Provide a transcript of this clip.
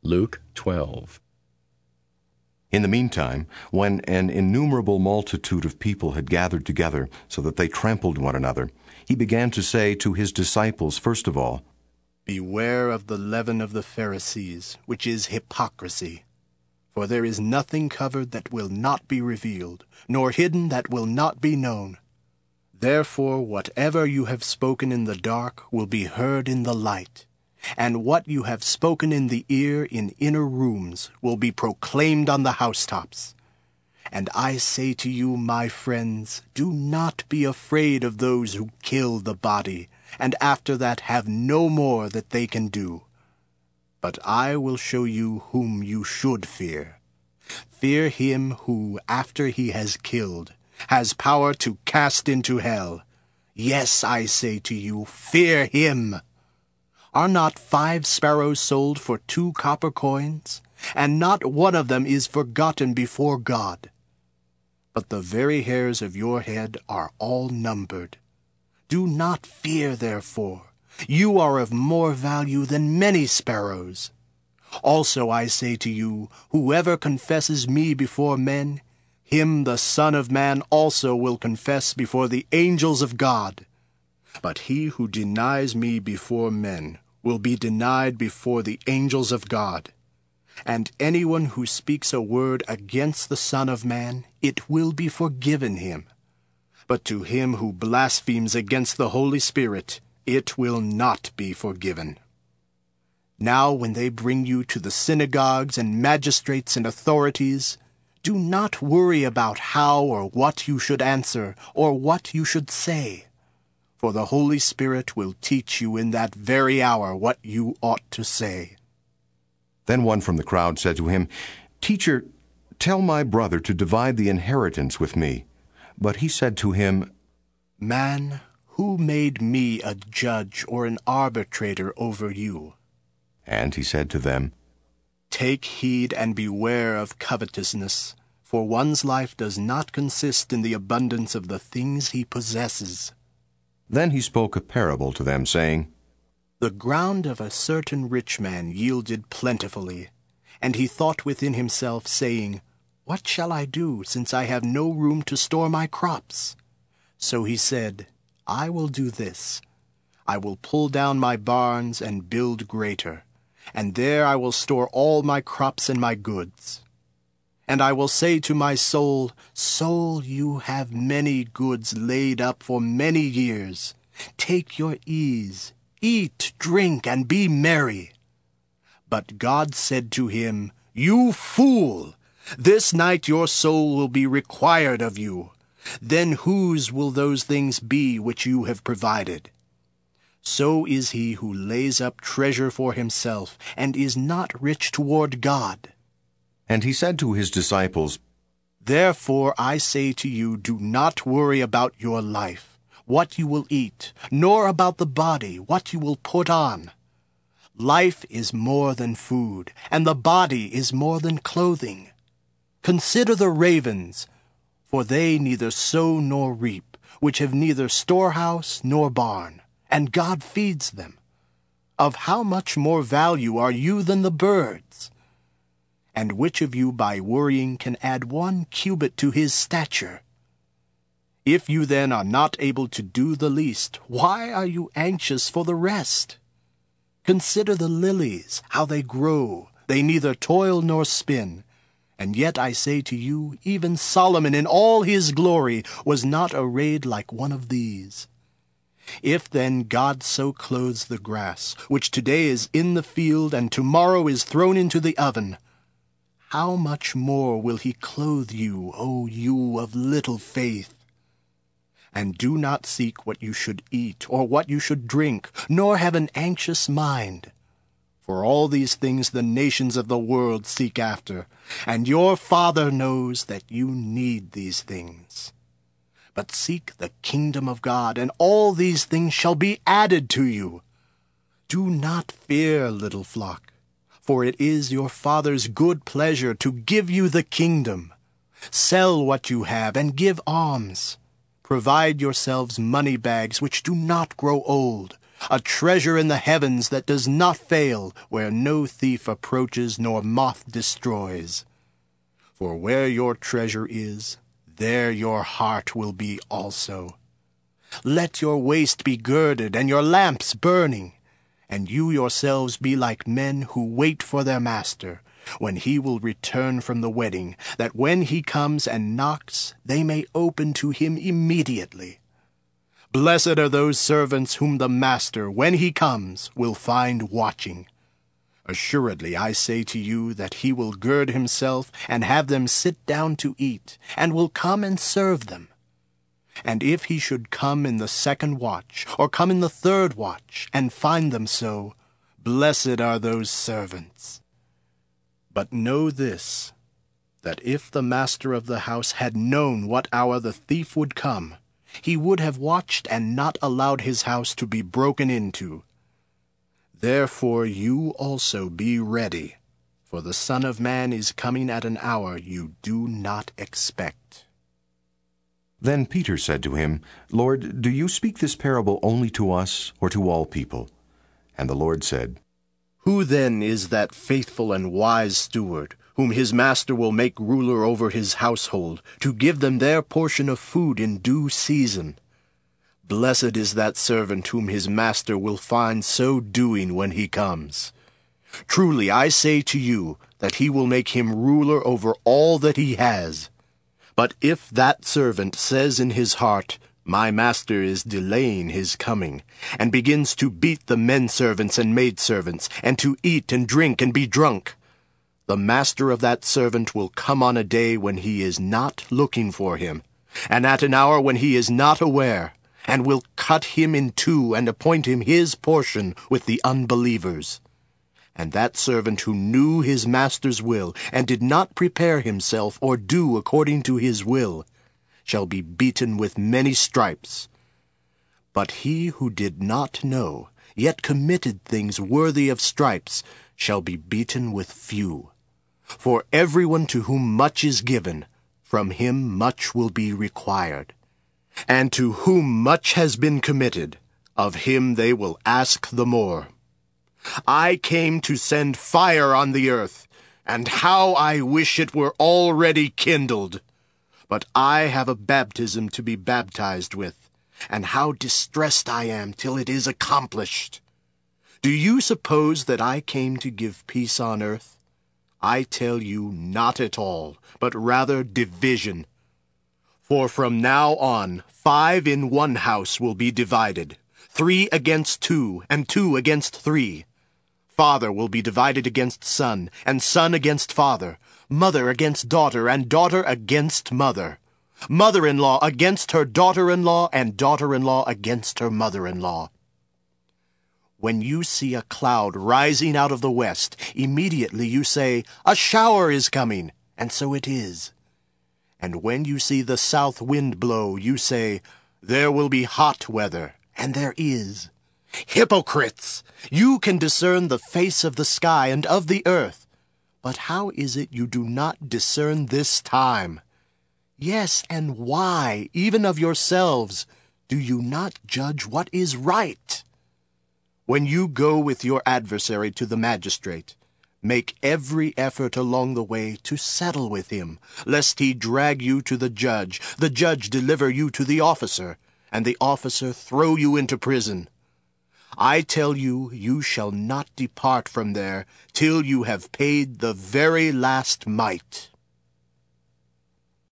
Luke 12. In the meantime, when an innumerable multitude of people had gathered together so that they trampled one another, he began to say to his disciples, first of all, Beware of the leaven of the Pharisees, which is hypocrisy. For there is nothing covered that will not be revealed, nor hidden that will not be known. Therefore whatever you have spoken in the dark will be heard in the light, and what you have spoken in the ear in inner rooms will be proclaimed on the housetops. And I say to you, my friends, do not be afraid of those who kill the body, and after that have no more that they can do. But I will show you whom you should fear. Fear him who, after he has killed, has power to cast into hell. Yes, I say to you, fear him. Are not 5 sparrows sold for 2 copper coins? And not one of them is forgotten before God. But the very hairs of your head are all numbered. Do not fear, therefore. You are of more value than many sparrows. Also I say to you, whoever confesses me before men, him the Son of Man also will confess before the angels of God. But he who denies me before men will be denied before the angels of God. And anyone who speaks a word against the Son of Man, it will be forgiven him. But to him who blasphemes against the Holy Spirit, it will not be forgiven. Now when they bring you to the synagogues and magistrates and authorities, do not worry about how or what you should answer or what you should say. For the Holy Spirit will teach you in that very hour what you ought to say. Then one from the crowd said to him, Teacher, tell my brother to divide the inheritance with me. But he said to him, Man, who made me a judge or an arbitrator over you? And he said to them, Take heed and beware of covetousness, for one's life does not consist in the abundance of the things he possesses. Then he spoke a parable to them, saying, The ground of a certain rich man yielded plentifully, and he thought within himself, saying, What shall I do, since I have no room to store my crops? So he said, I will do this. I will pull down my barns and build greater, and there I will store all my crops and my goods. And I will say to my soul, Soul, you have many goods laid up for many years. Take your ease, eat, drink, and be merry. But God said to him, You fool! This night your soul will be required of you. Then whose will those things be which you have provided? So is he who lays up treasure for himself, and is not rich toward God. And he said to his disciples, Therefore I say to you, do not worry about your life, what you will eat, nor about the body, what you will put on. Life is more than food, and the body is more than clothing. Consider the ravens, for they neither sow nor reap, which have neither storehouse nor barn, and God feeds them. Of how much more value are you than the birds? And which of you by worrying can add 1 cubit to his stature? If you then are not able to do the least, why are you anxious for the rest? Consider the lilies, how they grow. They neither toil nor spin. And yet I say to you, even Solomon in all his glory was not arrayed like one of these. If then God so clothes the grass, which today is in the field and tomorrow is thrown into the oven, how much more will he clothe you, O you of little faith? And do not seek what you should eat or what you should drink, nor have an anxious mind. For all these things the nations of the world seek after, and your Father knows that you need these things. But seek the kingdom of God, and all these things shall be added to you. Do not fear, little flock, for it is your Father's good pleasure to give you the kingdom. Sell what you have and give alms. Provide yourselves money bags which do not grow old, a treasure in the heavens that does not fail, where no thief approaches nor moth destroys. For where your treasure is, there your heart will be also. Let your waist be girded and your lamps burning, and you yourselves be like men who wait for their master, when he will return from the wedding, that when he comes and knocks, they may open to him immediately. Blessed are those servants whom the master, when he comes, will find watching. Assuredly, I say to you that he will gird himself and have them sit down to eat, and will come and serve them. And if he should come in the second watch, or come in the third watch, and find them so, blessed are those servants. But know this, that if the master of the house had known what hour the thief would come, he would have watched and not allowed his house to be broken into. Therefore you also be ready, for the Son of Man is coming at an hour you do not expect. Then Peter said to him, Lord, do you speak this parable only to us, or to all people? And the Lord said, Who then is that faithful and wise steward, whom his master will make ruler over his household, to give them their portion of food in due season? Blessed is that servant whom his master will find so doing when he comes. Truly I say to you that he will make him ruler over all that he has. But if that servant says in his heart, My master is delaying his coming, and begins to beat the men-servants and maidservants, and to eat and drink and be drunk, the master of that servant will come on a day when he is not looking for him, and at an hour when he is not aware, and will cut him in two and appoint him his portion with the unbelievers. And that servant who knew his master's will, and did not prepare himself or do according to his will, shall be beaten with many stripes. But he who did not know, yet committed things worthy of stripes, shall be beaten with few. For everyone to whom much is given, from him much will be required. And to whom much has been committed, of him they will ask the more. I came to send fire on the earth, and how I wish it were already kindled. But I have a baptism to be baptized with, and how distressed I am till it is accomplished. Do you suppose that I came to give peace on earth? I tell you, not at all, but rather division. For from now on 5 in one house will be divided, 3 against 2, and 2 against 3. Father will be divided against son, and son against father, mother against daughter, and daughter against mother, mother-in-law against her daughter-in-law, and daughter-in-law against her mother-in-law. When you see a cloud rising out of the west, immediately you say, A shower is coming, and so it is. And when you see the south wind blow, you say, There will be hot weather, and there is. Hypocrites! You can discern the face of the sky and of the earth, but how is it you do not discern this time? Yes, and why, even of yourselves, do you not judge what is right? When you go with your adversary to the magistrate, make every effort along the way to settle with him, lest he drag you to the judge deliver you to the officer, and the officer throw you into prison. I tell you, you shall not depart from there till you have paid the very last mite.